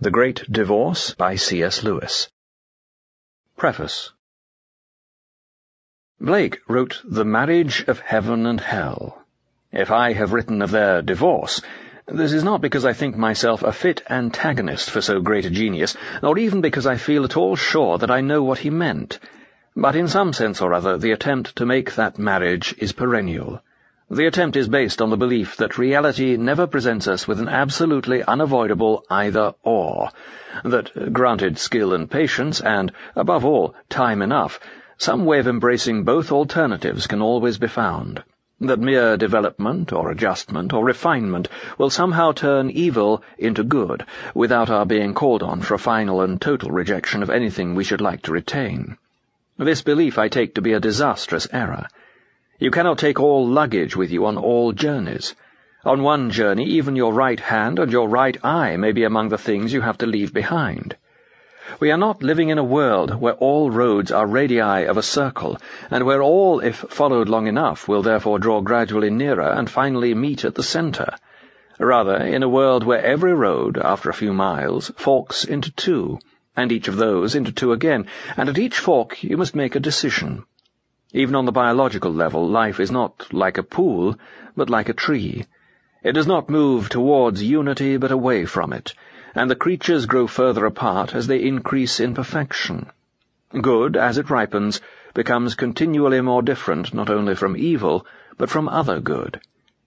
The Great Divorce by C.S. Lewis. Preface. Blake wrote The Marriage of Heaven and Hell. If I have written of their divorce, this is not because I think myself a fit antagonist for so great a genius, nor even because I feel at all sure that I know what he meant, but in some sense or other the attempt to make that marriage is perennial. The attempt is based on the belief that reality never presents us with an absolutely unavoidable either-or, that, granted skill and patience, and, above all, time enough, some way of embracing both alternatives can always be found, that mere development or adjustment or refinement will somehow turn evil into good, without our being called on for a final and total rejection of anything we should like to retain. This belief I take to be a disastrous error. You cannot take all luggage with you on all journeys. On one journey, even your right hand and your right eye may be among the things you have to leave behind. We are not living in a world where all roads are radii of a circle, and where all, if followed long enough, will therefore draw gradually nearer and finally meet at the centre. Rather, in a world where every road, after a few miles, forks into two, and each of those into two again, and at each fork you must make a decision. Even on the biological level, life is not like a pool, but like a tree. It does not move towards unity, but away from it, and the creatures grow further apart as they increase in perfection. Good, as it ripens, becomes continually more different not only from evil, but from other good.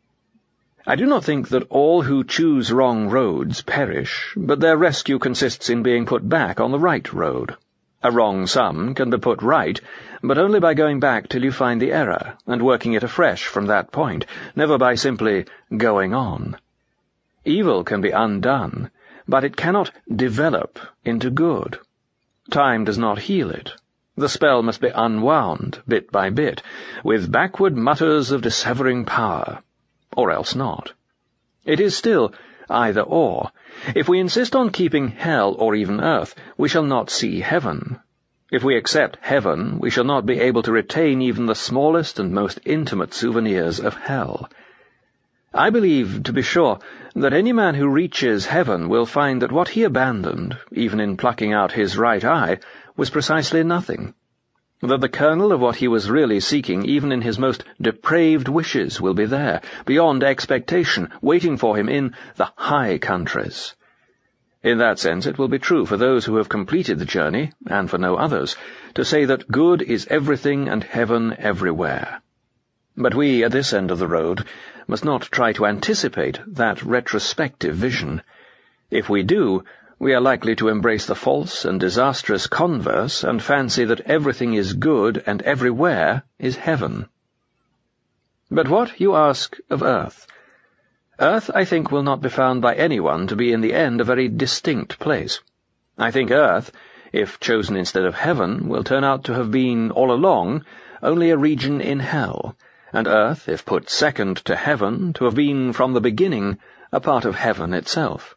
I do not think that all who choose wrong roads perish, but their rescue consists in being put back on the right road. A wrong sum can be put right, but only by going back till you find the error, and working it afresh from that point, never by simply going on. Evil can be undone, but it cannot develop into good. Time does not heal it. The spell must be unwound, bit by bit, with backward mutters of dissevering power, or else not. It is still either-or. If we insist on keeping hell or even earth, we shall not see heaven. If we accept heaven, we shall not be able to retain even the smallest and most intimate souvenirs of hell. I believe, to be sure, that any man who reaches heaven will find that what he abandoned, even in plucking out his right eye, was precisely nothing, that the kernel of what he was really seeking, even in his most depraved wishes, will be there, beyond expectation, waiting for him in the high countries. In that sense it will be true for those who have completed the journey, and for no others, to say that good is everything and heaven everywhere. But we, at this end of the road, must not try to anticipate that retrospective vision. If we do, we are likely to embrace the false and disastrous converse and fancy that everything is good and everywhere is heaven. But what, you ask, of earth? Earth, I think, will not be found by anyone to be in the end a very distinct place. I think earth, if chosen instead of heaven, will turn out to have been, all along, only a region in hell, and earth, if put second to heaven, to have been, from the beginning, a part of heaven itself.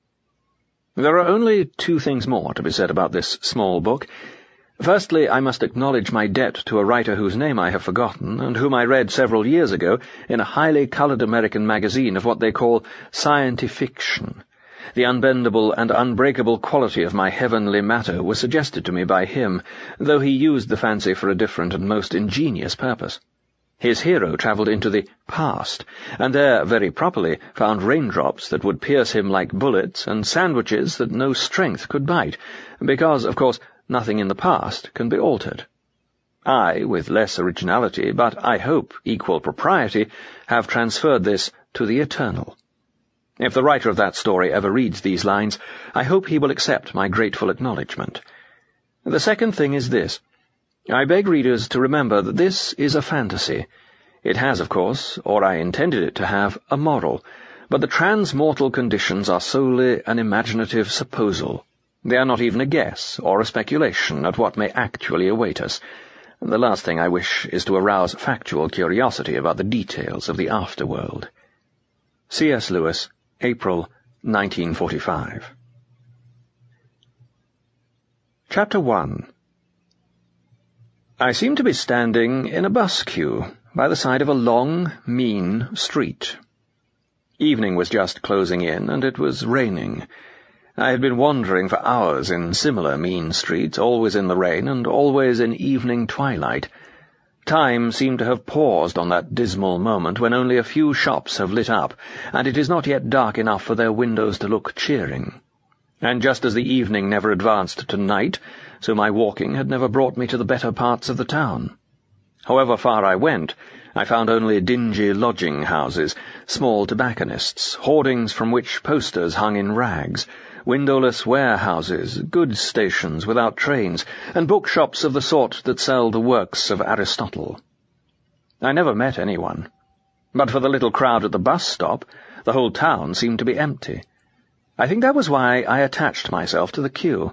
There are only two things more to be said about this small book. Firstly, I must acknowledge my debt to a writer whose name I have forgotten, and whom I read several years ago in a highly coloured American magazine of what they call scientifiction. The unbendable and unbreakable quality of my heavenly matter was suggested to me by him, though he used the fancy for a different and most ingenious purpose. His hero travelled into the past, and there, very properly, found raindrops that would pierce him like bullets, and sandwiches that no strength could bite, because, of course, nothing in the past can be altered. I, with less originality, but, I hope, equal propriety, have transferred this to the eternal. If the writer of that story ever reads these lines, I hope he will accept my grateful acknowledgment. The second thing is this. I beg readers to remember that this is a fantasy. It has, of course, or I intended it to have, a moral, but the transmortal conditions are solely an imaginative supposal. They are not even a guess or a speculation at what may actually await us. The last thing I wish is to arouse factual curiosity about the details of the afterworld. C.S. Lewis, April 1945. Chapter 1. I seemed to be standing in a bus queue by the side of a long, mean street. Evening was just closing in, and it was raining. I had been wandering for hours in similar mean streets, always in the rain and always in evening twilight. Time seemed to have paused on that dismal moment when only a few shops have lit up, and it is not yet dark enough for their windows to look cheering. And just as the evening never advanced to night, so my walking had never brought me to the better parts of the town. However far I went, I found only dingy lodging-houses, small tobacconists, hoardings from which posters hung in rags, windowless warehouses, goods stations without trains, and bookshops of the sort that sell the works of Aristotle. I never met anyone. But for the little crowd at the bus stop, the whole town seemed to be empty. I think that was why I attached myself to the queue.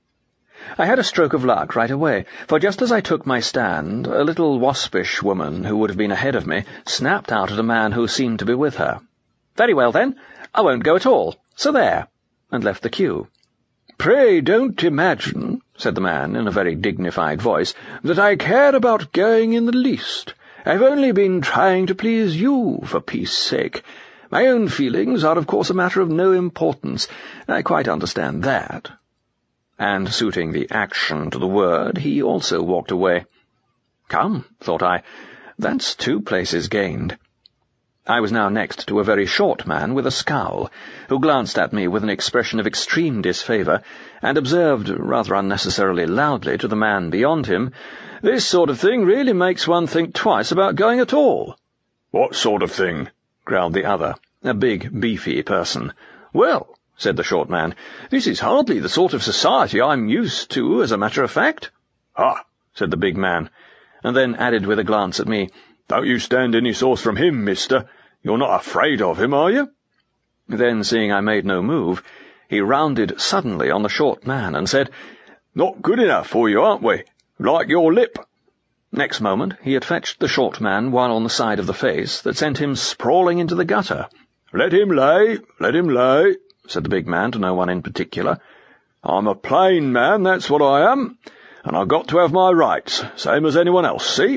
I had a stroke of luck right away, for just as I took my stand, a little waspish woman who would have been ahead of me snapped out at a man who seemed to be with her. "Very well, then, I won't go at all, so there," and left the queue. "Pray don't imagine," said the man in a very dignified voice, "that I care about going in the least. I've only been trying to please you, for peace sake. My own feelings are, of course, a matter of no importance. I quite understand that." And, suiting the action to the word, he also walked away. Come, thought I, that's 2 places gained. I was now next to a very short man with a scowl, who glanced at me with an expression of extreme disfavour, and observed, rather unnecessarily loudly, to the man beyond him, "This sort of thing really makes one think twice about going at all." "What sort of thing?" growled the other, a big, beefy person. "Well," said the short man, "this is hardly the sort of society I'm used to, as a matter of fact." "Ah," said the big man, and then added with a glance at me, "Don't you stand any sauce from him, mister. You're not afraid of him, are you?" Then, seeing I made no move, he rounded suddenly on the short man and said, "Not good enough for you, aren't we? Like your lip." Next moment he had fetched the short man one on the side of the face that sent him sprawling into the gutter. Let him lay," said the big man to no one in particular. "I'm a plain man, that's what I am, and I've got to have my rights, same as anyone else, see?"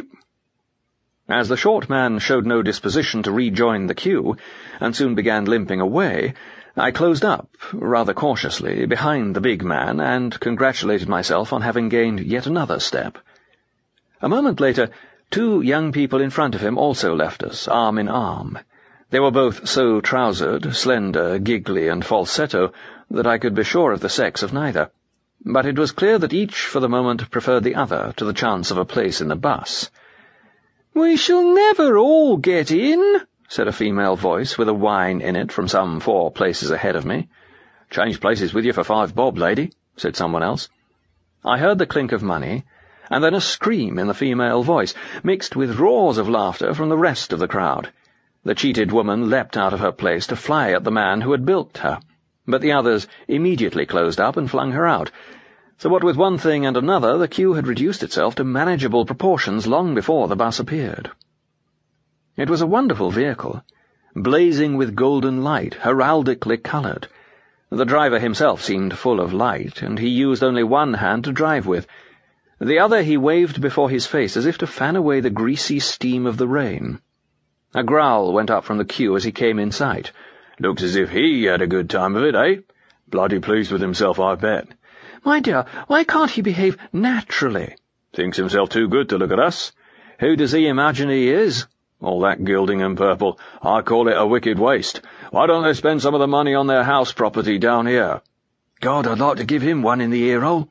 As the short man showed no disposition to rejoin the queue, and soon began limping away, I closed up, rather cautiously, behind the big man, and congratulated myself on having gained yet another step. A moment later, 2 young people in front of him also left us, arm in arm. They were both so trousered, slender, giggly, and falsetto that I could be sure of the sex of neither. But it was clear that each, for the moment, preferred the other to the chance of a place in the bus. "We shall never all get in," said a female voice with a whine in it from some 4 places ahead of me. "Change places with you for 5 bob, lady," said someone else. I heard the clink of money, and then a scream in the female voice, mixed with roars of laughter from the rest of the crowd. The cheated woman leapt out of her place to fly at the man who had bilked her, but the others immediately closed up and flung her out. So what with one thing and another, the queue had reduced itself to manageable proportions long before the bus appeared. It was a wonderful vehicle, blazing with golden light, heraldically coloured. The driver himself seemed full of light, and he used only one hand to drive with. The other he waved before his face as if to fan away the greasy steam of the rain. A growl went up from the queue as he came in sight. "Looks as if he had a good time of it, eh? Bloody pleased with himself, I bet." "My dear, why can't he behave naturally?" "Thinks himself too good to look at us. Who does he imagine he is? All that gilding and purple, I call it a wicked waste. Why don't they spend some of the money on their house property down here? God, I'd like to give him one in the ear-hole."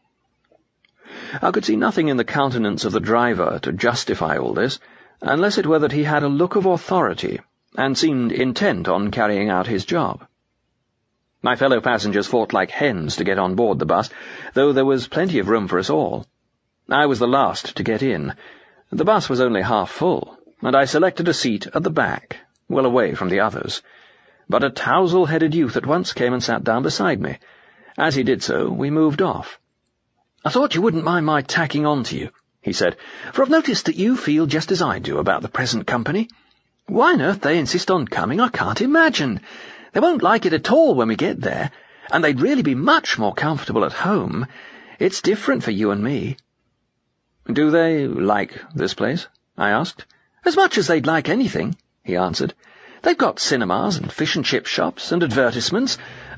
I could see nothing in the countenance of the driver to justify all this, unless it were that he had a look of authority, and seemed intent on carrying out his job. My fellow passengers fought like hens to get on board the bus, though there was plenty of room for us all. I was the last to get in. The bus was only half full, and I selected a seat at the back, well away from the others. But a tousle-headed youth at once came and sat down beside me. As he did so, we moved off. "I thought you wouldn't mind my tacking on to you," he said, "for I've noticed that you feel just as I do about the present company. Why on earth they insist on coming, I can't imagine. They won't like it at all when we get there, and they'd really be much more comfortable at home. It's different for you and me." "Do they like this place?" I asked. "As much as they'd like anything," he answered. "They've got cinemas and fish and chip shops and advertisements,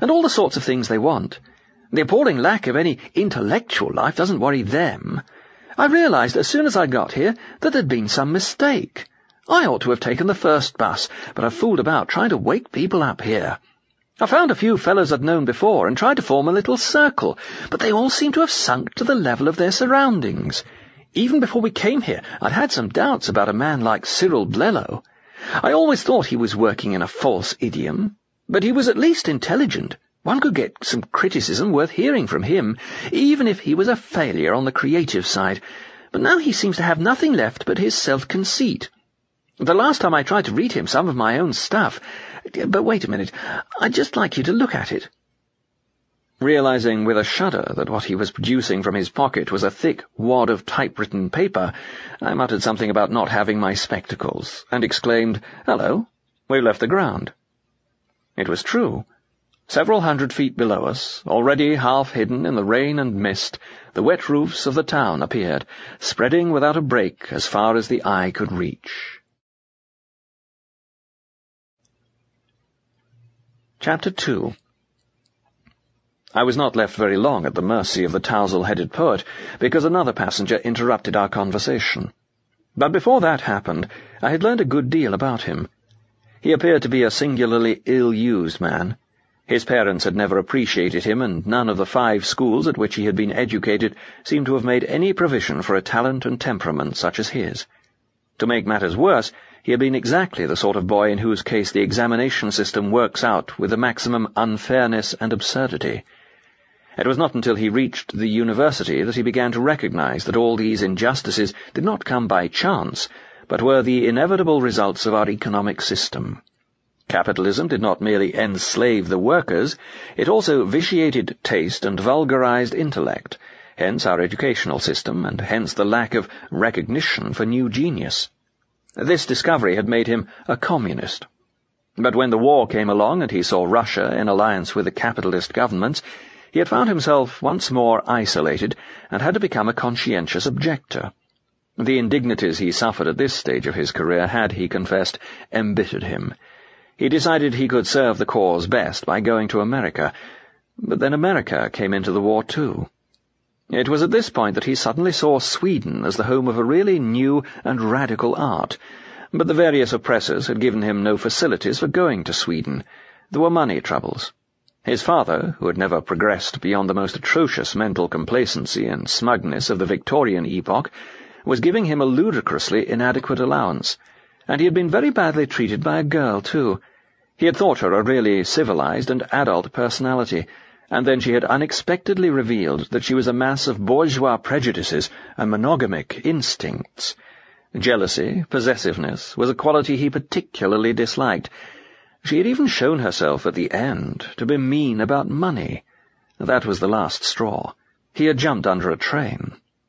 and all the sorts of things they want. The appalling lack of any intellectual life doesn't worry them. I realized as soon as I got here that there'd been some mistake. I ought to have taken the first bus, but I've fooled about trying to wake people up here. I found a few fellows I'd known before and tried to form a little circle, but they all seem to have sunk to the level of their surroundings. Even before we came here, I'd had some doubts about a man like Cyril Blellow. I always thought he was working in a false idiom, but he was at least intelligent. One could get some criticism worth hearing from him, even if he was a failure on the creative side. But now he seems to have nothing left but his self-conceit. The last time I tried to read him some of my own stuff— but wait a minute, I'd just like you to look at it. Realizing with a shudder that what he was producing from his pocket was a thick wad of typewritten paper, I muttered something about not having my spectacles, and exclaimed, "Hello, we've left the ground." It was true. Several 100 feet below us, already half hidden in the rain and mist, the wet roofs of the town appeared, spreading without a break as far as the eye could reach. Chapter 2. I was not left very long at the mercy of the tousle-headed poet, because another passenger interrupted our conversation. But before that happened, I had learned a good deal about him. He appeared to be a singularly ill-used man. His parents had never appreciated him, and none of the 5 schools at which he had been educated seemed to have made any provision for a talent and temperament such as his. To make matters worse, he had been exactly the sort of boy in whose case the examination system works out with the maximum unfairness and absurdity. It was not until he reached the university that he began to recognize that all these injustices did not come by chance, but were the inevitable results of our economic system. Capitalism did not merely enslave the workers, it also vitiated taste and vulgarized intellect, hence our educational system, and hence the lack of recognition for new genius. This discovery had made him a communist. But when the war came along and he saw Russia in alliance with the capitalist governments, he had found himself once more isolated and had to become a conscientious objector. The indignities he suffered at this stage of his career had, he confessed, embittered him. He decided he could serve the cause best by going to America, but then America came into the war too. It was at this point that he suddenly saw Sweden as the home of a really new and radical art, but the various oppressors had given him no facilities for going to Sweden. There were money troubles. His father, who had never progressed beyond the most atrocious mental complacency and smugness of the Victorian epoch, was giving him a ludicrously inadequate allowance, and he had been very badly treated by a girl, too. He had thought her a really civilized and adult personality, and then she had unexpectedly revealed that she was a mass of bourgeois prejudices and monogamic instincts. Jealousy, possessiveness, was a quality he particularly disliked. She had even shown herself at the end to be mean about money. That was the last straw. He had jumped under a train.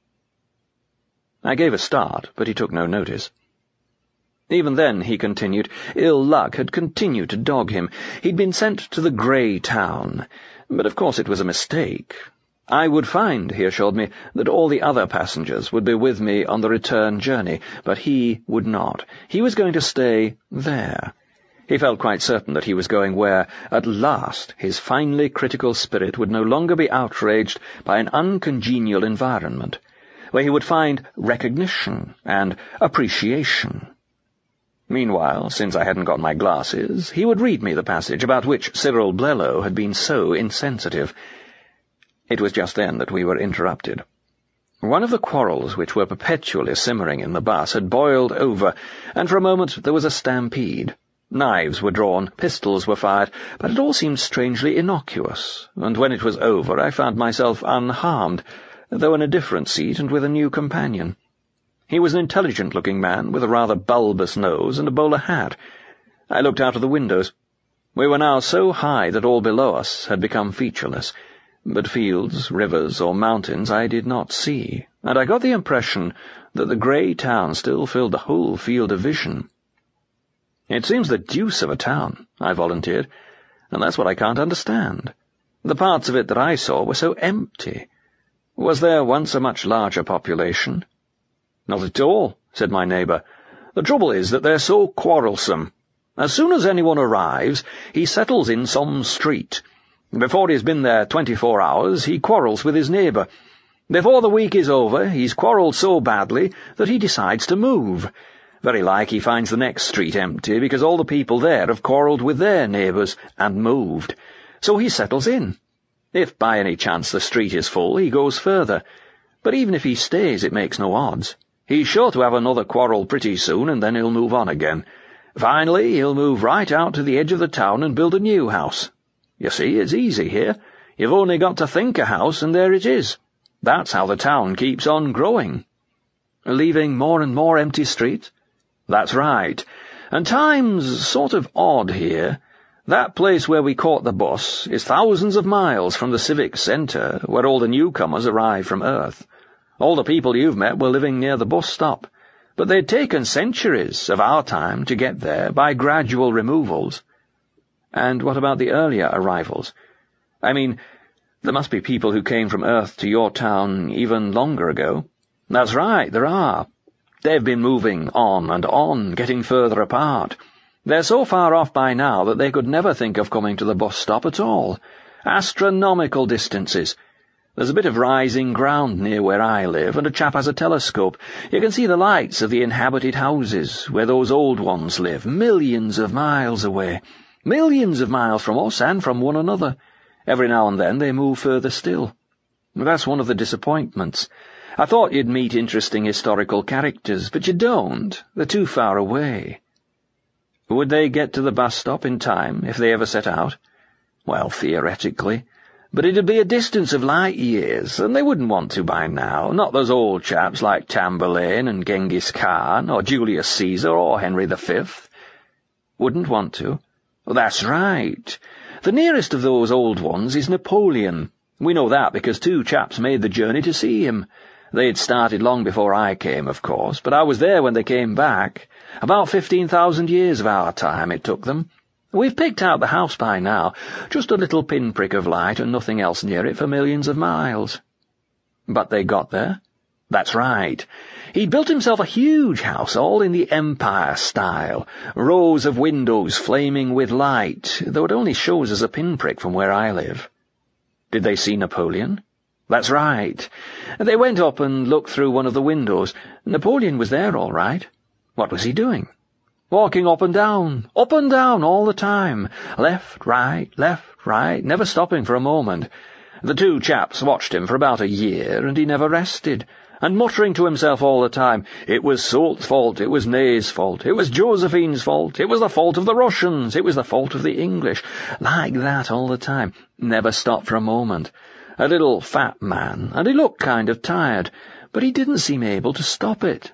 I gave a start, but he took no notice. Even then, he continued, ill luck had continued to dog him. He'd been sent to the grey town, but of course it was a mistake. I would find, he assured me, that all the other passengers would be with me on the return journey, but he would not. He was going to stay there. He felt quite certain that he was going where, at last, his finely critical spirit would no longer be outraged by an uncongenial environment, where he would find recognition and appreciation. Meanwhile, since I hadn't got my glasses, he would read me the passage about which Cyril Blellow had been so insensitive. It was just then that we were interrupted. One of the quarrels which were perpetually simmering in the bus had boiled over, and for a moment there was a stampede. Knives were drawn, pistols were fired, but it all seemed strangely innocuous, and when it was over I found myself unharmed, though in a different seat and with a new companion. He was an intelligent-looking man with a rather bulbous nose and a bowler hat. I looked out of the windows. We were now so high that all below us had become featureless, but fields, rivers, or mountains I did not see, and I got the impression that the grey town still filled the whole field of vision. "It seems the deuce of a town," I volunteered, "and that's what I can't understand. The parts of it that I saw were so empty. Was there once a much larger population?" "Not at all," said my neighbour. "The trouble is that they're so quarrelsome. As soon as anyone arrives, he settles in some street. Before he's been there 24 hours, he quarrels with his neighbour. Before the week is over, he's quarrelled so badly that he decides to move. Very like he finds the next street empty because all the people there have quarrelled with their neighbours and moved. So he settles in. If by any chance the street is full, he goes further. But even if he stays, it makes no odds. He's sure to have another quarrel pretty soon, and then he'll move on again. Finally, he'll move right out to the edge of the town and build a new house. You see, it's easy here. You've only got to think a house, and there it is. That's how the town keeps on growing. Leaving more and more empty streets? That's right. And time's sort of odd here. That place where we caught the bus is thousands of miles from the civic centre, where all the newcomers arrive from Earth. All the people you've met were living near the bus stop, but they'd taken centuries of our time to get there by gradual removals. And what about the earlier arrivals? I mean, there must be people who came from Earth to your town even longer ago. That's right, there are. They've been moving on and on, getting further apart. They're so far off by now that they could never think of coming to the bus stop at all. Astronomical distances. There's a bit of rising ground near where I live, and a chap has a telescope. You can see the lights of the inhabited houses, where those old ones live, millions of miles away. Millions of miles from us and from one another. Every now and then they move further still. That's one of the disappointments. I thought you'd meet interesting historical characters, but you don't. They're too far away. Would they get to the bus stop in time, if they ever set out? Well, theoretically. But it'd be a distance of light years, and they wouldn't want to by now, not those old chaps like Tamburlaine and Genghis Khan, or Julius Caesar, or Henry V. Wouldn't want to? Well, that's right. The nearest of those old ones is Napoleon. We know that because two chaps made the journey to see him. They'd started long before I came, of course, but I was there when they came back. About 15,000 years of our time it took them. We've picked out the house by now, just a little pinprick of light and nothing else near it for millions of miles. But they got there? That's right. He'd built himself a huge house, all in the Empire style, rows of windows flaming with light, though it only shows as a pinprick from where I live. Did they see Napoleon? That's right. They went up and looked through one of the windows. Napoleon was there all right. What was he doing? Walking up and down all the time. Left, right, never stopping for a moment. The two chaps watched him for about a year, and he never rested, and muttering to himself all the time, it was Soult's fault, it was Ney's fault, it was Josephine's fault, it was the fault of the Russians, it was the fault of the English, like that all the time, never stopped for a moment. A little fat man, and he looked kind of tired, but he didn't seem able to stop it.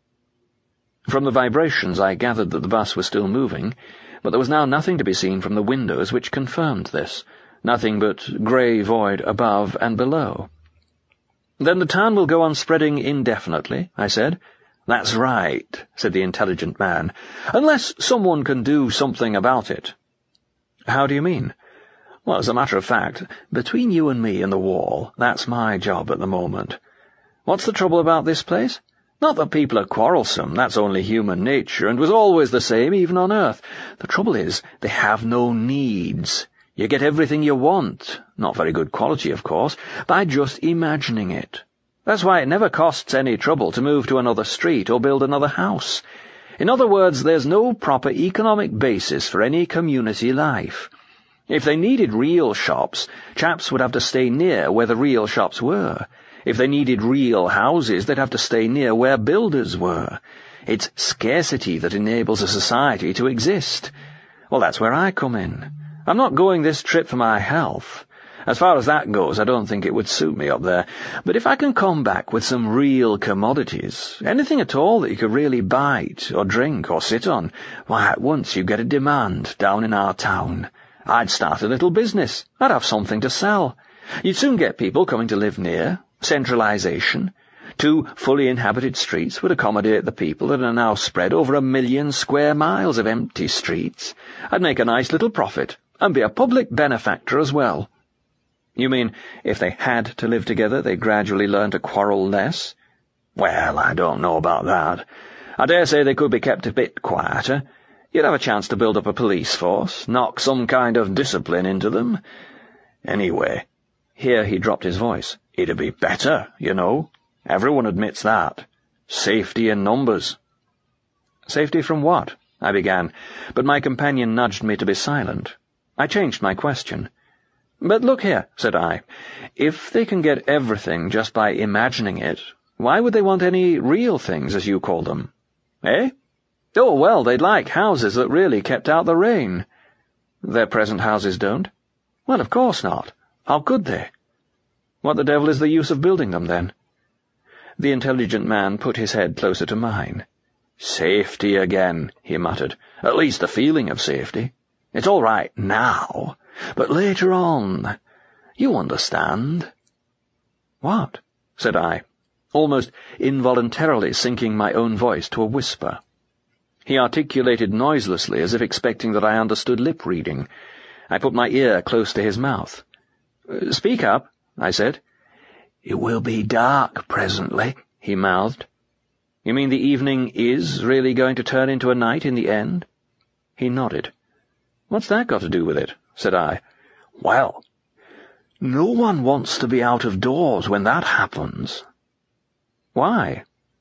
From the vibrations I gathered that the bus was still moving, but there was now nothing to be seen from the windows which confirmed this, nothing but grey void above and below. Then the town will go on spreading indefinitely, I said. That's right, said the intelligent man, unless someone can do something about it. How do you mean? Well, as a matter of fact, between you and me and the wall, that's my job at the moment. What's the trouble about this place? Not that people are quarrelsome, that's only human nature, and was always the same even on Earth. The trouble is, they have no needs. You get everything you want, not very good quality, of course, by just imagining it. That's why it never costs any trouble to move to another street or build another house. In other words, there's no proper economic basis for any community life. If they needed real shops, chaps would have to stay near where the real shops were. If they needed real houses, they'd have to stay near where builders were. It's scarcity that enables a society to exist. Well, that's where I come in. I'm not going this trip for my health. As far as that goes, I don't think it would suit me up there. But if I can come back with some real commodities, anything at all that you could really bite or drink or sit on, why, at once you get a demand down in our town. I'd start a little business. I'd have something to sell. You'd soon get people coming to live near. Centralization. 2 fully inhabited streets would accommodate the people that are now spread over 1 million square miles of empty streets. I'd make a nice little profit, and be a public benefactor as well. You mean, if they had to live together, they gradually learn to quarrel less? Well, I don't know about that. I dare say they could be kept a bit quieter. You'd have a chance to build up a police force, knock some kind of discipline into them. Anyway," here he dropped his voice, "it'd be better, you know. Everyone admits that. Safety in numbers." "Safety from what?" I began, but my companion nudged me to be silent. I changed my question. "But look here," said I, "if they can get everything just by imagining it, why would they want any real things, as you call them? Eh? Oh, well, they'd like houses that really kept out the rain." "Their present houses don't?" "Well, of course not. How could they?" "What the devil is the use of building them, then?" The intelligent man put his head closer to mine. "Safety again," he muttered. "At least the feeling of safety. It's all right now, but later on, you understand." "What?" said I, almost involuntarily sinking my own voice to a whisper. He articulated noiselessly, as if expecting that I understood lip-reading. I put my ear close to his mouth. "Speak up," I said. "It will be dark presently," he mouthed. "You mean the evening is really going to turn into a night in the end?" He nodded. "What's that got to do with it?" said I. "Well, no one wants to be out of doors when that happens." "Why?"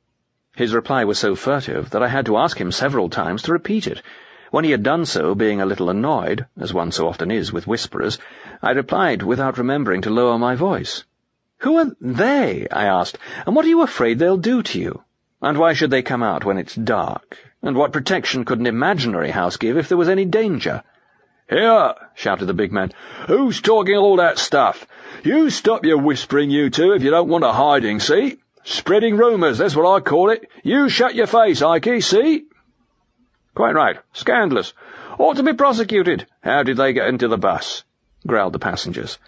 His reply was so furtive that I had to ask him several times to repeat it. When he had done so, being a little annoyed, as one so often is with whisperers, I replied without remembering to lower my voice. "Who are they?" I asked, "and what are you afraid they'll do to you? And why should they come out when it's dark? And what protection could an imaginary house give if there was any danger?" "Here!" shouted the big man. "Who's talking all that stuff? You stop your whispering, you two, if you don't want a hiding, see? Spreading rumours, that's what I call it. You shut your face, Ikey, see?" "Quite right. Scandalous. Ought to be prosecuted. How did they get into the bus?" growled the passengers.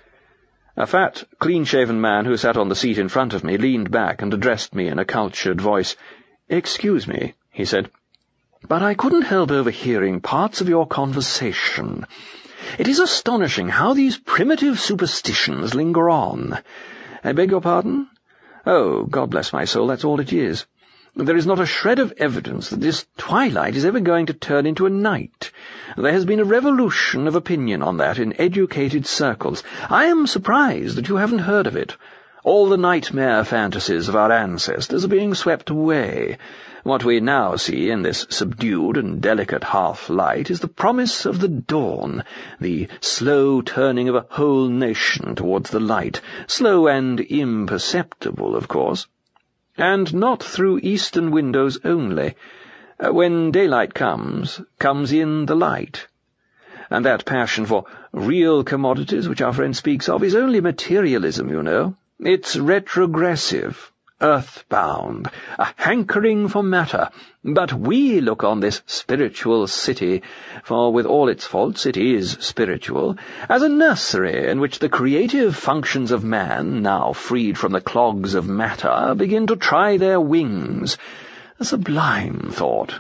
A fat, clean-shaven man who sat on the seat in front of me leaned back and addressed me in a cultured voice. "Excuse me," he said, "but I couldn't help overhearing parts of your conversation. It is astonishing how these primitive superstitions linger on. I beg your pardon? Oh, God bless my soul, that's all it is. There is not a shred of evidence that this twilight is ever going to turn into a night. There has been a revolution of opinion on that in educated circles. I am surprised that you haven't heard of it. All the nightmare fantasies of our ancestors are being swept away. What we now see in this subdued and delicate half-light is the promise of the dawn, the slow turning of a whole nation towards the light, slow and imperceptible, of course. And not through eastern windows only. When daylight comes in the light. And that passion for real commodities which our friend speaks of is only materialism, you know. It's retrogressive, earthbound, a hankering for matter. But we look on this spiritual city, for with all its faults it is spiritual, as a nursery in which the creative functions of man, now freed from the clogs of matter, begin to try their wings. A sublime thought."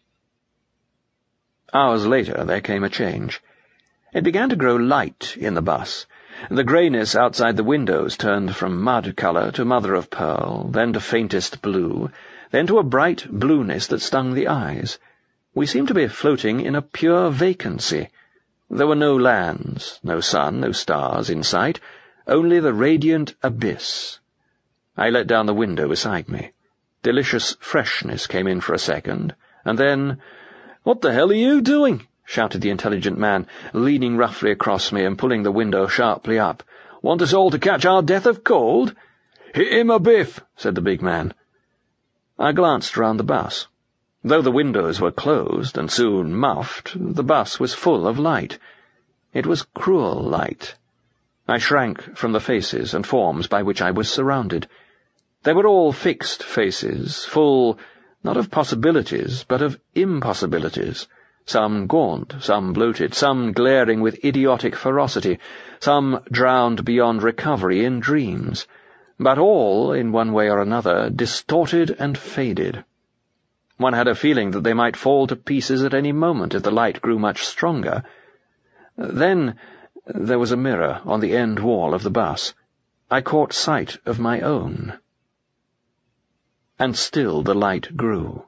Hours later there came a change. It began to grow light in the bus. The greyness outside the windows turned from mud colour to mother-of-pearl, then to faintest blue, then to a bright blueness that stung the eyes. We seemed to be floating in a pure vacancy. There were no lands, no sun, no stars in sight, only the radiant abyss. I let down the window beside me. Delicious freshness came in for a second, and then— "What the hell are you doing?" shouted the intelligent man, leaning roughly across me and pulling the window sharply up. "Want us all to catch our death of cold?" "Hit him a biff," said the big man. I glanced round the bus. Though the windows were closed and soon muffed, the bus was full of light. It was cruel light. I shrank from the faces and forms by which I was surrounded. They were all fixed faces, full, not of possibilities, but of impossibilities. Some gaunt, some bloated, some glaring with idiotic ferocity, some drowned beyond recovery in dreams, but all, in one way or another, distorted and faded. One had a feeling that they might fall to pieces at any moment if the light grew much stronger. Then there was a mirror on the end wall of the bus. I caught sight of my own. And still the light grew.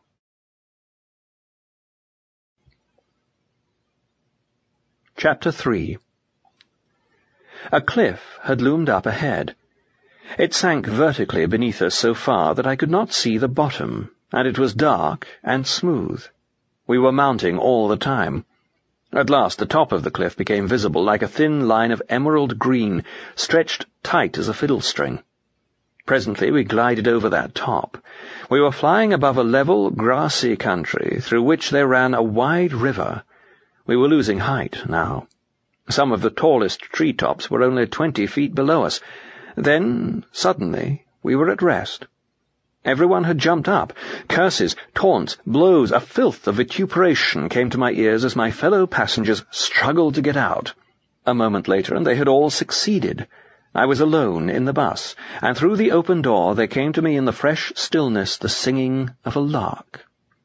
Chapter 3. A cliff had loomed up ahead. It sank vertically beneath us so far that I could not see the bottom, and it was dark and smooth. We were mounting all the time. At last the top of the cliff became visible, like a thin line of emerald green, stretched tight as a fiddle string. Presently we glided over that top. We were flying above a level, grassy country, through which there ran a wide river. We were losing height now. Some of the tallest tree-tops were only 20 feet below us. Then, suddenly, we were at rest. Everyone had jumped up. Curses, taunts, blows, a filth of vituperation came to my ears as my fellow passengers struggled to get out. A moment later, and they had all succeeded. I was alone in the bus, and through the open door there came to me in the fresh stillness the singing of a lark.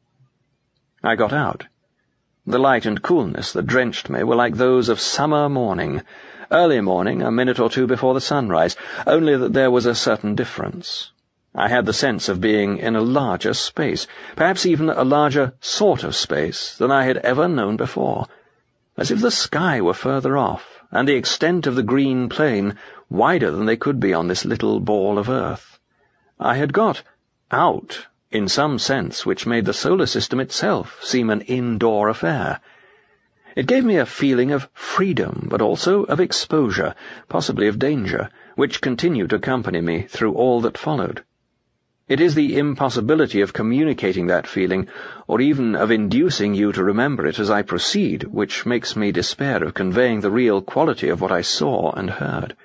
I got out. The light and coolness that drenched me were like those of summer morning, early morning, a minute or two before the sunrise, only that there was a certain difference. I had the sense of being in a larger space, perhaps even a larger sort of space than I had ever known before, as if the sky were further off, and the extent of the green plain wider than they could be on this little ball of earth. I had got out, in some sense which made the solar system itself seem an indoor affair. It gave me a feeling of freedom, but also of exposure, possibly of danger, which continued to accompany me through all that followed. It is the impossibility of communicating that feeling, or even of inducing you to remember it as I proceed, which makes me despair of conveying the real quality of what I saw and heard.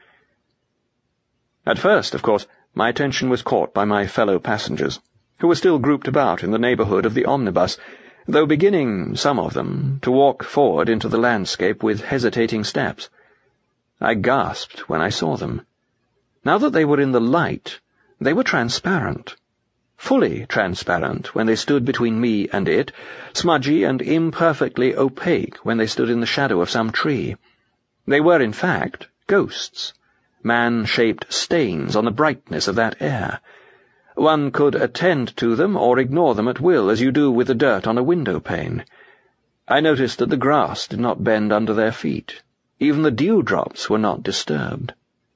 At first, of course, my attention was caught by my fellow passengers, who were still grouped about in the neighbourhood of the omnibus, though beginning, some of them, to walk forward into the landscape with hesitating steps. I gasped when I saw them. Now that they were in the light, they were transparent. Fully transparent when they stood between me and it, smudgy and imperfectly opaque when they stood in the shadow of some tree. They were, in fact, ghosts, man-shaped stains on the brightness of that air. One could attend to them or ignore them at will, as you do with the dirt on a window-pane. I noticed that the grass did not bend under their feet. Even the dewdrops were not disturbed.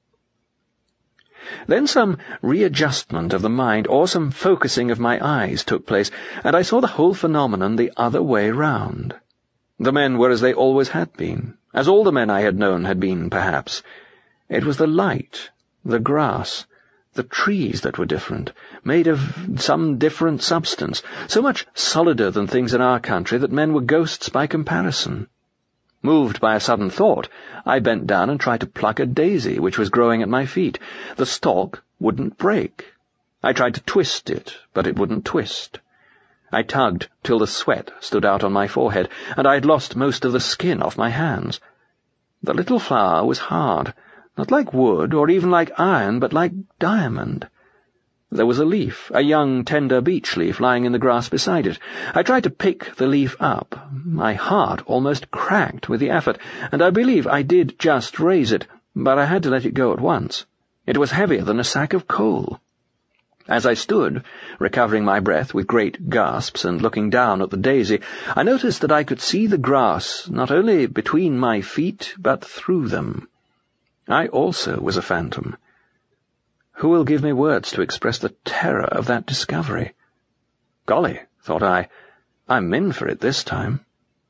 Then some readjustment of the mind, or some focusing of my eyes, took place, and I saw the whole phenomenon the other way round. The men were as they always had been, as all the men I had known had been, perhaps. It was the light, the grass, the trees that were different, made of some different substance, so much solider than things in our country that men were ghosts by comparison. Moved by a sudden thought, I bent down and tried to pluck a daisy which was growing at my feet. The stalk wouldn't break. I tried to twist it, but it wouldn't twist. I tugged till the sweat stood out on my forehead, and I had lost most of the skin off my hands. The little flower was hard, not like wood or even like iron, but like diamond. There was a leaf, a young, tender beech leaf, lying in the grass beside it. I tried to pick the leaf up. My heart almost cracked with the effort, and I believe I did just raise it, but I had to let it go at once. It was heavier than a sack of coal. As I stood, recovering my breath with great gasps and looking down at the daisy, I noticed that I could see the grass not only between my feet, but through them. I also was a phantom. Who will give me words to express the terror of that discovery? Golly, thought I, I'm in for it this time.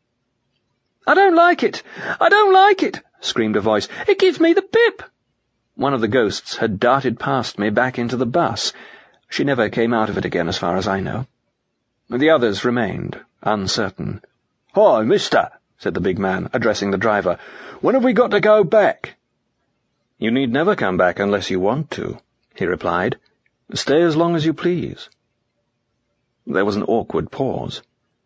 "I don't like it! I don't like it!" screamed a voice. "It gives me the pip!" One of the ghosts had darted past me back into the bus. She never came out of it again, as far as I know. The others remained, uncertain. "Hi, mister," said the big man, addressing the driver. "When have we got to go back?" "You need never come back unless you want to," he replied. "Stay as long as you please." There was an awkward pause.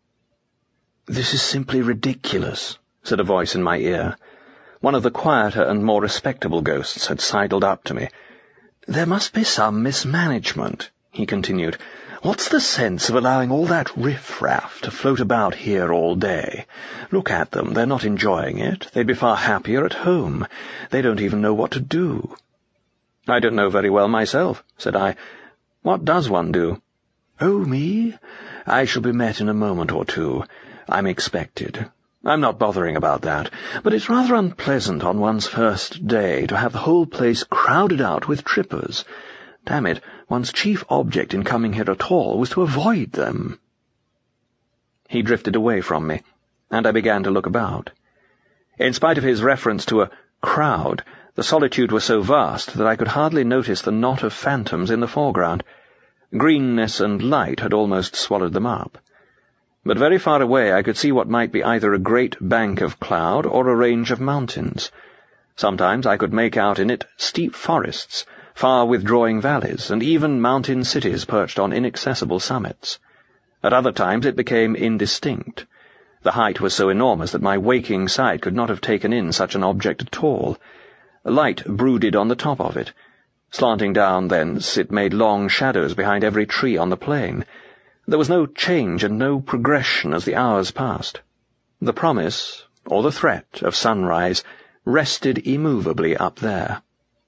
"This is simply ridiculous," said a voice in my ear. One of the quieter and more respectable ghosts had sidled up to me. "There must be some mismanagement," he continued. "What's the sense of allowing all that riff-raff to float about here all day? Look at them, they're not enjoying it. They'd be far happier at home. They don't even know what to do." "I don't know very well myself," said I. "What does one do?" "Oh, me? I shall be met in a moment or two. I'm expected. I'm not bothering about that, but it's rather unpleasant on one's first day to have the whole place crowded out with trippers. Damn it, one's chief object in coming here at all was to avoid them." He drifted away from me, and I began to look about. In spite of his reference to a crowd, the solitude was so vast that I could hardly notice the knot of phantoms in the foreground. Greenness and light had almost swallowed them up. But very far away I could see what might be either a great bank of cloud or a range of mountains. Sometimes I could make out in it steep forests, far withdrawing valleys, and even mountain cities perched on inaccessible summits. At other times it became indistinct. The height was so enormous that my waking sight could not have taken in such an object at all. Light brooded on the top of it. Slanting down thence, it made long shadows behind every tree on the plain. There was no change and no progression as the hours passed. The promise, or the threat, of sunrise rested immovably up there.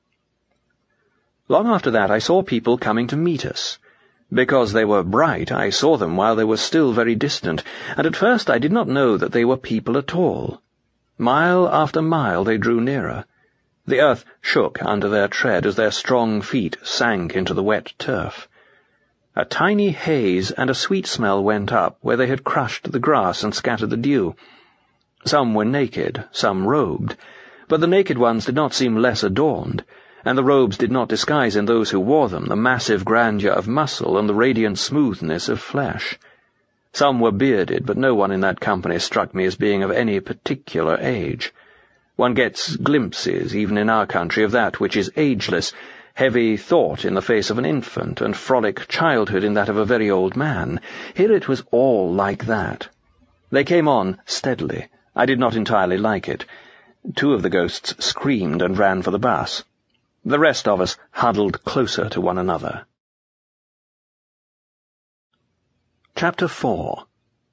Long after that I saw people coming to meet us. Because they were bright, I saw them while they were still very distant, and at first I did not know that they were people at all. Mile after mile they drew nearer. The earth shook under their tread as their strong feet sank into the wet turf. A tiny haze and a sweet smell went up where they had crushed the grass and scattered the dew. Some were naked, some robed, but the naked ones did not seem less adorned, and the robes did not disguise in those who wore them the massive grandeur of muscle and the radiant smoothness of flesh. Some were bearded, but no one in that company struck me as being of any particular age. One gets glimpses, even in our country, of that which is ageless, heavy thought in the face of an infant, and frolic childhood in that of a very old man. Here it was all like that. They came on steadily. I did not entirely like it. 2 of the ghosts screamed and ran for the bus. The rest of us huddled closer to one another. Chapter 4.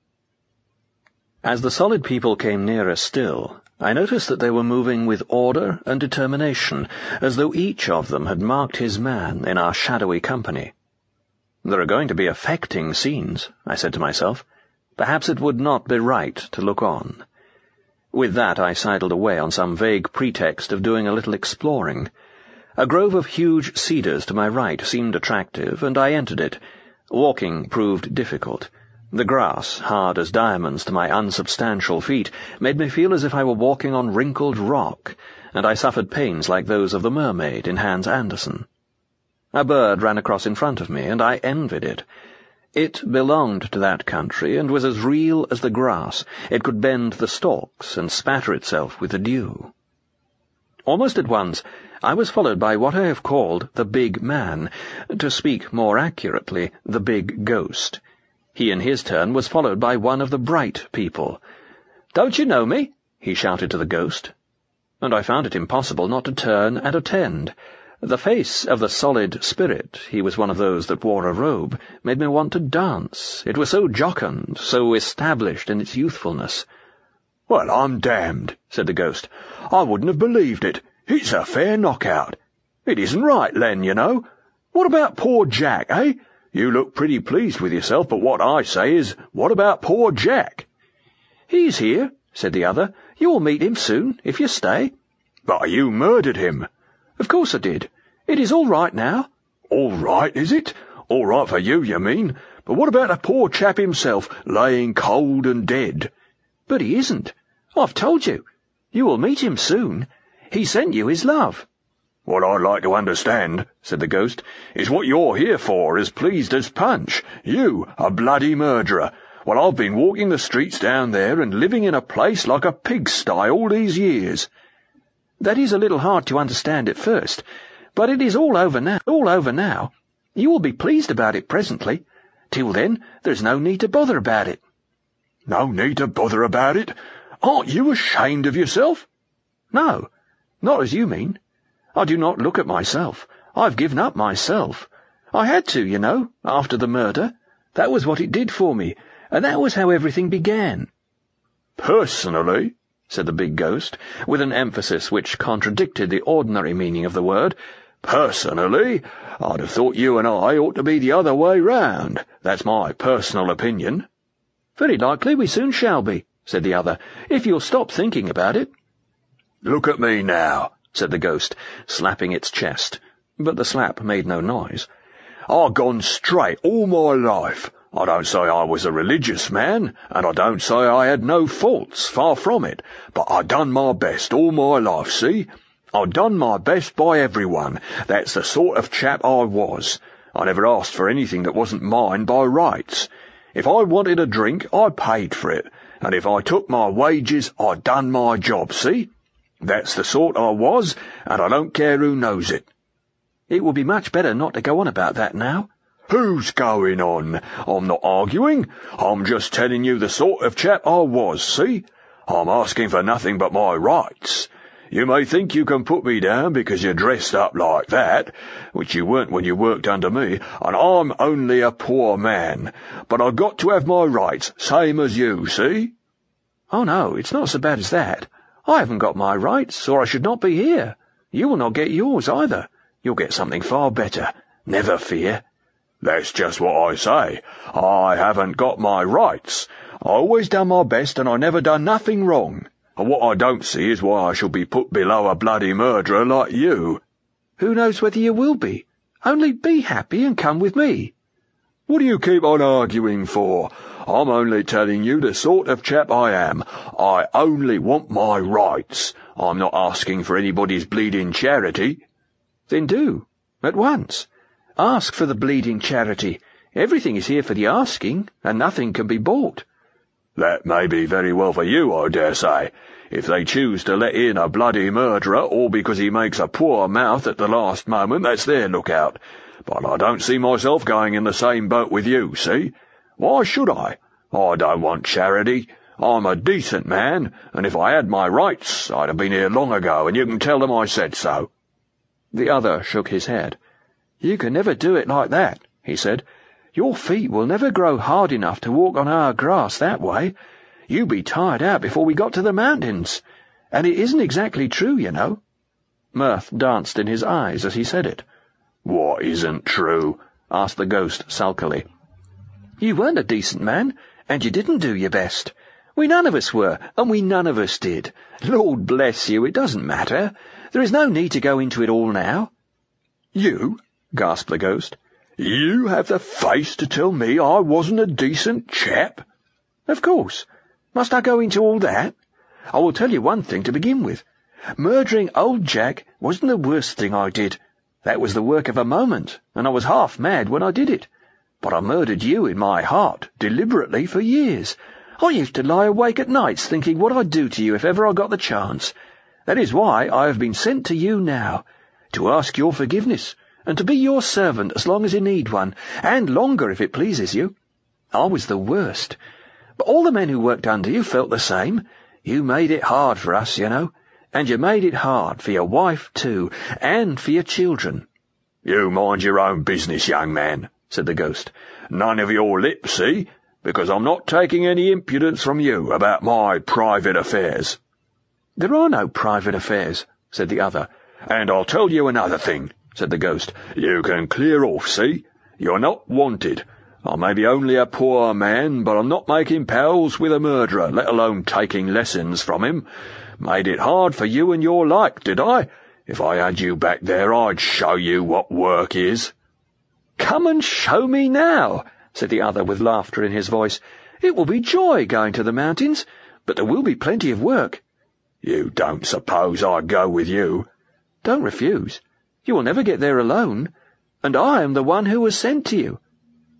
As the solid people came nearer still, I noticed that they were moving with order and determination, as though each of them had marked his man in our shadowy company. There are going to be affecting scenes, I said to myself. Perhaps it would not be right to look on. With that I sidled away on some vague pretext of doing a little exploring. A grove of huge cedars to my right seemed attractive, and I entered it. Walking proved difficult. The grass, hard as diamonds to my unsubstantial feet, made me feel as if I were walking on wrinkled rock, and I suffered pains like those of the mermaid in Hans Andersen. A bird ran across in front of me, and I envied it. It belonged to that country, and was as real as the grass. It could bend the stalks and spatter itself with the dew. Almost at once, I was followed by what I have called the big man, to speak more accurately, the big ghost. He in his turn was followed by one of the bright people. "Don't you know me?" he shouted to the ghost. And I found it impossible not to turn and attend. The face of the solid spirit, he was one of those that wore a robe, made me want to dance. It was so jocund, so established in its youthfulness. "Well, I'm damned," said the ghost. "I wouldn't have believed it. It's a fair knockout. It isn't right, Len, you know. What about poor Jack, eh? You look pretty pleased with yourself, but what I say is, what about poor Jack?" "He's here," said the other. "You'll meet him soon, if you stay." "But you murdered him." "Of course I did. It is all right now." "All right, is it? All right for you, you mean. But what about the poor chap himself, laying cold and dead?" "But he isn't. I've told you. You will meet him soon. He sent you his love." "What I'd like to understand," said the ghost, "is what you're here for, as pleased as Punch. You, a bloody murderer, while I've been walking the streets down there and living in a place like a pigsty all these years." "That is a little hard to understand at first, but it is all over now. You will be pleased about it presently. Till then, there's no need to bother about it." "No need to bother about it? Aren't you ashamed of yourself?" "No, not as you mean. I do not look at myself. I've given up myself. I had to, you know, after the murder. That was what it did for me, and that was how everything began." "Personally?" said the big ghost, with an emphasis which contradicted the ordinary meaning of the word. "Personally, I'd have thought you and I ought to be the other way round. That's my personal opinion." "Very likely we soon shall be," said the other, "if you'll stop thinking about it." "Look at me now," said the ghost, slapping its chest, but the slap made no noise. "I've gone straight all my life. I don't say I was a religious man, and I don't say I had no faults, far from it, but I done my best all my life, see? I done my best by everyone. That's the sort of chap I was. I never asked for anything that wasn't mine by rights. If I wanted a drink, I paid for it, and if I took my wages, I done my job, see? That's the sort I was, and I don't care who knows it." "It would be much better not to go on about that now." "Who's going on? I'm not arguing. I'm just telling you the sort of chap I was, see? I'm asking for nothing but my rights. You may think you can put me down because you're dressed up like that, which you weren't when you worked under me, and I'm only a poor man, but I've got to have my rights, same as you, see?" "Oh, no, it's not so bad as that. I haven't got my rights, or I should not be here. You will not get yours either. You'll get something far better. Never fear." "That's just what I say. I haven't got my rights. I always done my best, and I never done nothing wrong. And what I don't see is why I shall be put below a bloody murderer like you." "Who knows whether you will be? Only be happy and come with me." "What do you keep on arguing for? I'm only telling you the sort of chap I am. I only want my rights. I'm not asking for anybody's bleeding charity." "Then do, at once. Ask for the bleeding charity. Everything is here for the asking, and nothing can be bought." "That may be very well for you, I dare say. If they choose to let in a bloody murderer, all because he makes a poor mouth at the last moment, that's their lookout. But I don't see myself going in the same boat with you, see? Why should I? I don't want charity. I'm a decent man, and if I had my rights, I'd have been here long ago, and you can tell them I said so." The other shook his head. "You can never do it like that," he said. "Your feet will never grow hard enough to walk on our grass that way. You'd be tired out before we got to the mountains. And it isn't exactly true, you know." Mirth danced in his eyes as he said it. "What isn't true?" asked the ghost sulkily. "You weren't a decent man, and you didn't do your best. We none of us were, and we none of us did. Lord bless you, it doesn't matter. There is no need to go into it all now." "You?" gasped the ghost. "You have the face to tell me I wasn't a decent chap?" "Of course. Must I go into all that? I will tell you one thing to begin with. Murdering old Jack wasn't the worst thing I did. That was the work of a moment, and I was half mad when I did it. But I murdered you in my heart, deliberately, for years. I used to lie awake at nights thinking what I'd do to you if ever I got the chance. That is why I have been sent to you now, to ask your forgiveness, and to be your servant as long as you need one, and longer if it pleases you. I was the worst. But all the men who worked under you felt the same. You made it hard for us, you know, and you made it hard for your wife, too, and for your children." "You mind your own business, young man," said the ghost. "None of your lips, see? Because I'm not taking any impudence from you about my private affairs." "There are no private affairs," said the other. "And I'll tell you another thing," said the ghost. "You can clear off, see? You're not wanted. I may be only a poor man, but I'm not making pals with a murderer, let alone taking lessons from him. Made it hard for you and your like, did I? If I had you back there, I'd show you what work is." "Come and show me now," said the other with laughter in his voice. "It will be joy going to the mountains, but there will be plenty of work." "You don't suppose I'd go with you?" "Don't refuse. You will never get there alone, and I am the one who was sent to you."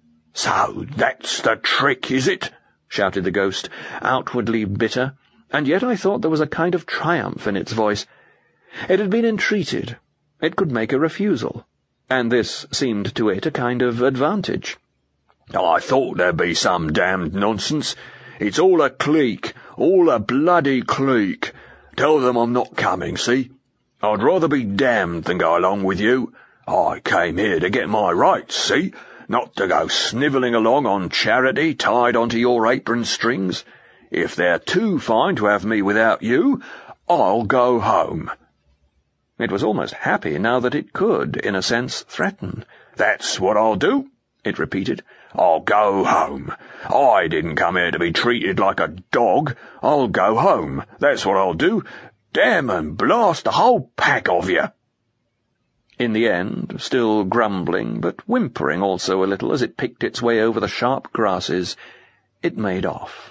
"So that's the trick, is it?" shouted the ghost, outwardly bitter, and yet I thought there was a kind of triumph in its voice. It had been entreated. It could make a refusal, and this seemed to it a kind of advantage. "I thought there'd be some damned nonsense. It's all a clique, all a bloody clique. Tell them I'm not coming, see? I'd rather be damned than go along with you. I came here to get my rights, see? Not to go snivelling along on charity tied onto your apron strings. If they're too fine to have me without you, I'll go home." It was almost happy now that it could, in a sense, threaten. "That's what I'll do. it repeated. "I'll go home. I didn't come here to be treated like a dog. I'll go home. That's what I'll do. Damn and blast the whole pack of you." In the end, still grumbling, but whimpering also a little as it picked its way over the sharp grasses, it made off.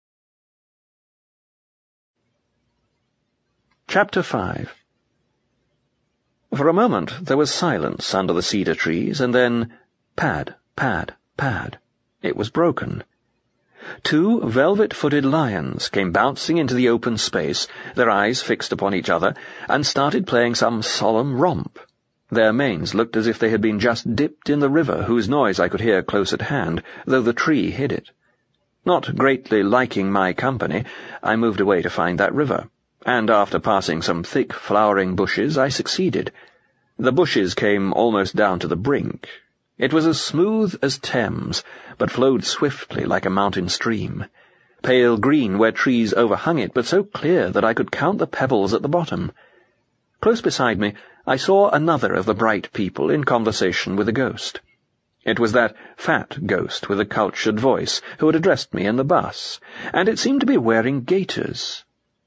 Chapter 5. For a moment there was silence under the cedar trees, and then pad, pad, pad. It was broken. 2 velvet-footed lions came bouncing into the open space, their eyes fixed upon each other, and started playing some solemn romp. Their manes looked as if they had been just dipped in the river, whose noise I could hear close at hand, though the tree hid it. Not greatly liking my company, I moved away to find that river, and after passing some thick flowering bushes I succeeded. The bushes came almost down to the brink. It was as smooth as Thames, but flowed swiftly like a mountain stream, pale green where trees overhung it, but so clear that I could count the pebbles at the bottom. Close beside me I saw another of the bright people in conversation with a ghost. It was that fat ghost with a cultured voice who had addressed me in the bus, and it seemed to be wearing gaiters.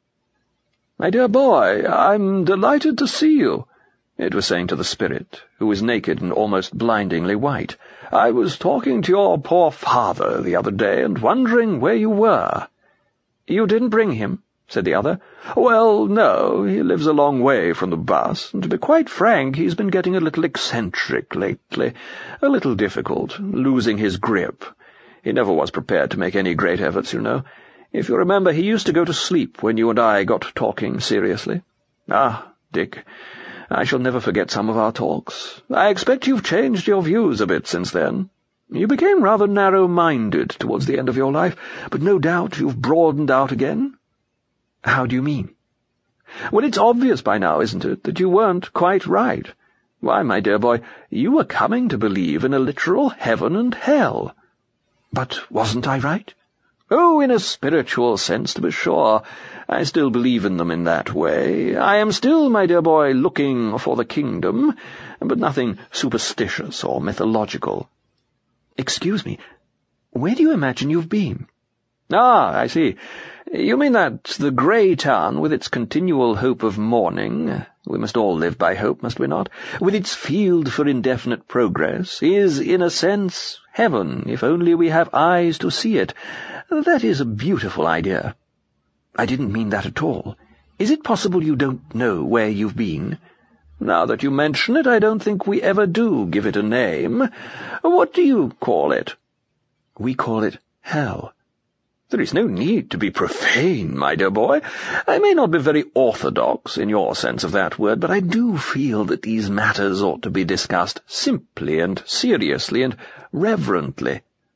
"My dear boy, I'm delighted to see you," it was saying to the spirit, who was naked and almost blindingly white. "I was talking to your poor father the other day and wondering where you were." "You didn't bring him?" said the other. "Well, no, he lives a long way from the bus, and to be quite frank, he's been getting a little eccentric lately, a little difficult, losing his grip. He never was prepared to make any great efforts, you know. If you remember, he used to go to sleep when you and I got talking seriously. Ah, Dick, I shall never forget some of our talks. I expect you've changed your views a bit since then. You became rather narrow-minded towards the end of your life, but no doubt you've broadened out again." "How do you mean?" "Well, it's obvious by now, isn't it, that you weren't quite right. Why, my dear boy, you were coming to believe in a literal heaven and hell." "But wasn't I right?" "Oh, in a spiritual sense, to be sure. I still believe in them in that way. I am still, my dear boy, looking for the kingdom, but nothing superstitious or mythological." "Excuse me, where do you imagine you've been?" "Ah, I see. You mean that the grey town, with its continual hope of morning— we must all live by hope, must we not?— with its field for indefinite progress, is, in a sense, heaven, if only we have eyes to see it. That is a beautiful idea." "I didn't mean that at all. Is it possible you don't know where you've been?" "Now that you mention it, I don't think we ever do give it a name. What do you call it?" "We call it hell." "There is no need to be profane, my dear boy. I may not be very orthodox in your sense of that word, but I do feel that these matters ought to be discussed simply and seriously and reverently."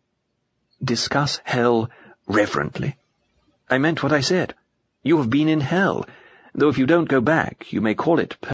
"Discuss hell reverently?" "I meant what I said. You have been in hell, though if you don't go back you may call it